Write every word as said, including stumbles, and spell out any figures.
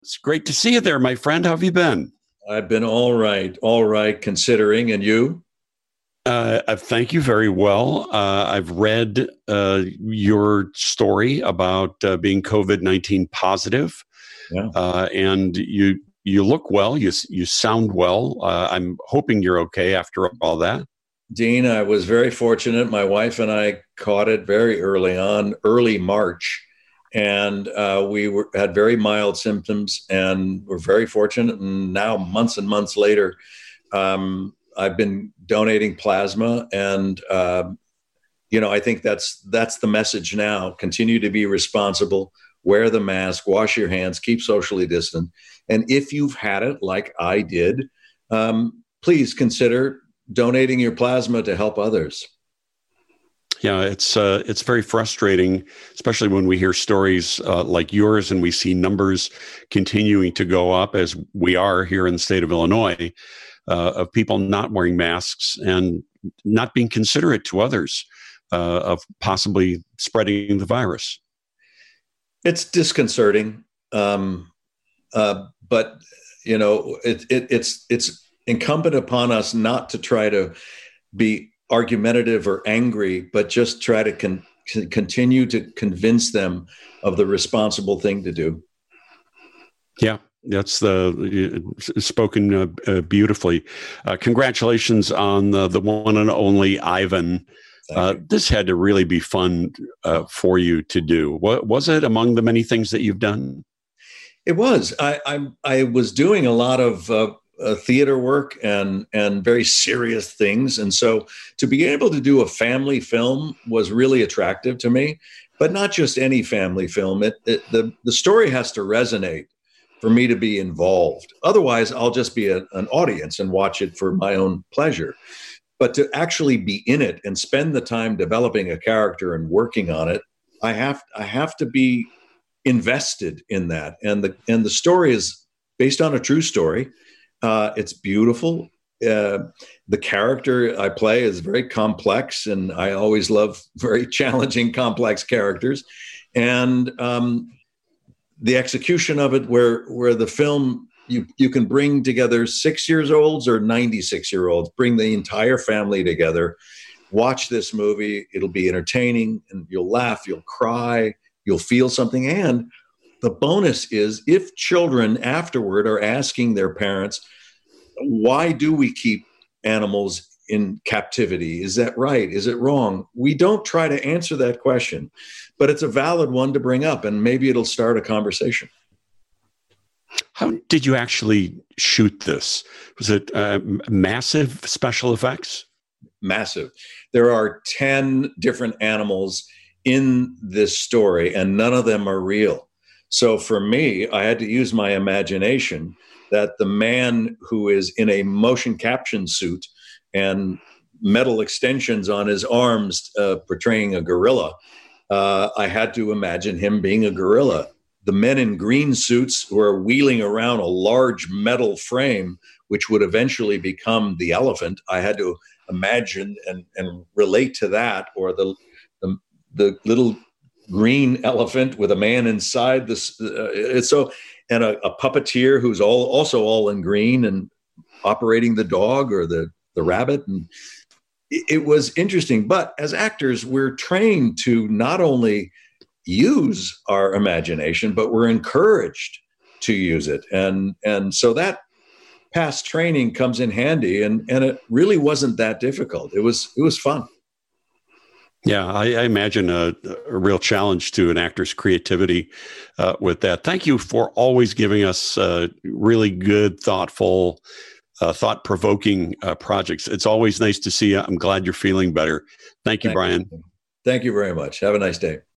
It's great to see you there, my friend. How have you been? I've been all right, all right, considering. And you? Uh, uh, thank you very well. Uh, I've read uh, your story about uh, being COVID nineteen positive, Yeah. uh, and you you look well. You you sound well. Uh, I'm hoping you're okay after all that. Dean, I was very fortunate. My wife and I caught it very early on, early March, and uh, we were, had very mild symptoms, and we're very fortunate. And now, months and months later, um, I've been donating plasma, and um, you know, I think that's that's the message now. Continue to be responsible. Wear the mask. Wash your hands. Keep socially distant. And if you've had it, like I did, um, please consider donating your plasma to help others. Yeah, it's uh, it's very frustrating, especially when we hear stories uh, like yours and we see numbers continuing to go up, as we are here in the state of Illinois, uh, of people not wearing masks and not being considerate to others uh, of possibly spreading the virus. It's disconcerting, um, uh, but you know, it, it, it's it's incumbent upon us not to try to be argumentative or angry, but just try to con- continue to convince them of the responsible thing to do. Yeah, that's the uh, spoken uh, uh, beautifully. Uh, congratulations on the, the one and only Ivan. Uh, this had to really be fun uh, for you to do. What was it among the many things that you've done? It was. I I, I was doing a lot of uh, uh, theater work and and very serious things, and so to be able to do a family film was really attractive to me. But not just any family film. It, it the the story has to resonate for me to be involved. Otherwise, I'll just be a, an audience and watch it for my own pleasure. But to actually be in it and spend the time developing a character and working on it, I have I have to be invested in that. And the and the story is based on a true story. Uh, it's beautiful. Uh, the character I play is very complex, and I always love very challenging, complex characters. And um, the execution of it, where where the film. You you can bring together six years olds or ninety-six year olds, bring the entire family together, watch this movie. It'll be entertaining, and you'll laugh, you'll cry, you'll feel something. And the bonus is if children afterward are asking their parents, why do we keep animals in captivity? Is that right? Is it wrong? We don't try to answer that question, but it's a valid one to bring up, and maybe it'll start a conversation. How did you actually shoot this? Was it uh, massive special effects? Massive. There are ten different animals in this story, and none of them are real. So for me, I had to use my imagination that the man who is in a motion caption suit and metal extensions on his arms uh, portraying a gorilla, uh, I had to imagine him being a gorilla. The men in green suits who are wheeling around a large metal frame, which would eventually become the elephant, I had to imagine and, and relate to that, or the, the the little green elephant with a man inside this. Uh, it's so, and a, a puppeteer who's all also all in green and operating the dog or the the rabbit, and it, it was interesting. But as actors, we're trained to not only use our imagination, but we're encouraged to use it. And, and so that past training comes in handy, and, and it really wasn't that difficult. It was, it was fun. Yeah, I, I imagine a, a real challenge to an actor's creativity uh, with that. Thank you for always giving us uh, really good, thoughtful, uh, thought-provoking uh, projects. It's always nice to see you. I'm glad you're feeling better. Thank you, Thank Brian. you. Thank you very much. Have a nice day.